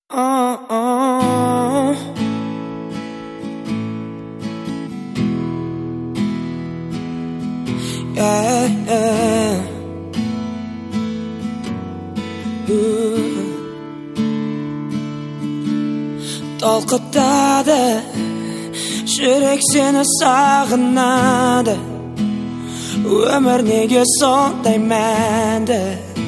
Yeah. Толқытады жүрек сені сағынады, өмір неге сондай мәнді?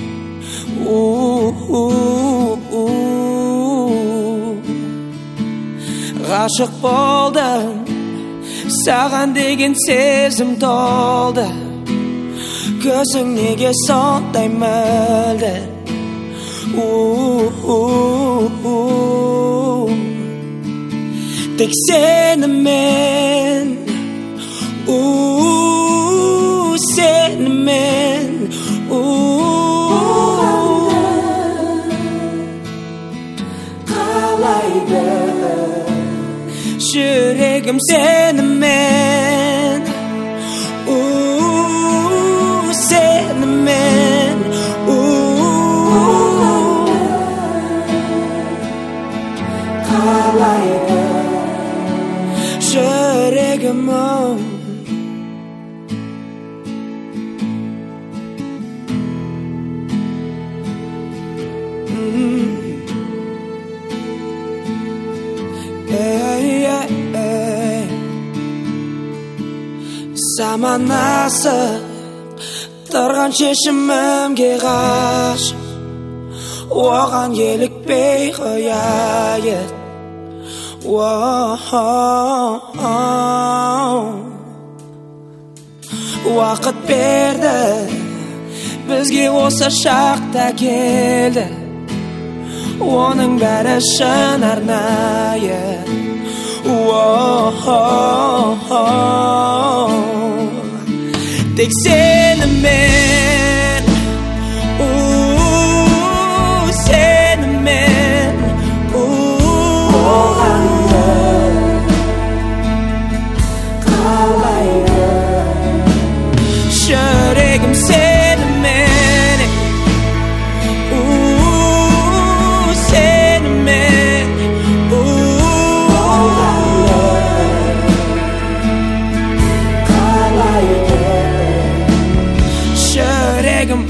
Ғашық болдым, саған деген сезім толды, көзің неге сондай мөлдір? Тек сенімен, сенімен қалайды жүрегім сенімен, сенімен қалайды жүрегім. Заман асық тұрған шешімімге ғашық, оған елікпей қояйық. Уақыт берді, бізге осы шақта келді, оның бәрі шын арнайы. Тек сенімен, сенімен қалайды жүрегім сенімен, сенімен қалайды жүрегім.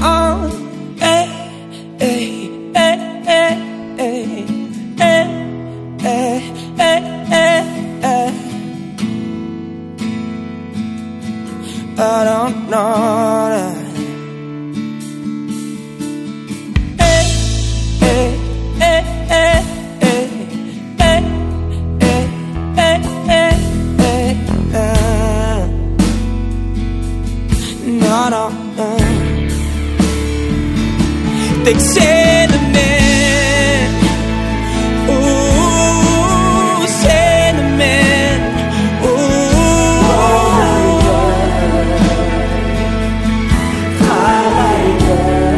I don't know. No. Tek senimen, senimen қалайды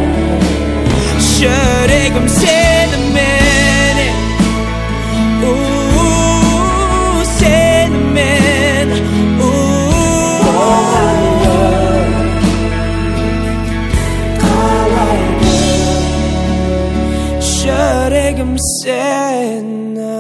жүрегім сенімен, сенімен жүрегім сені.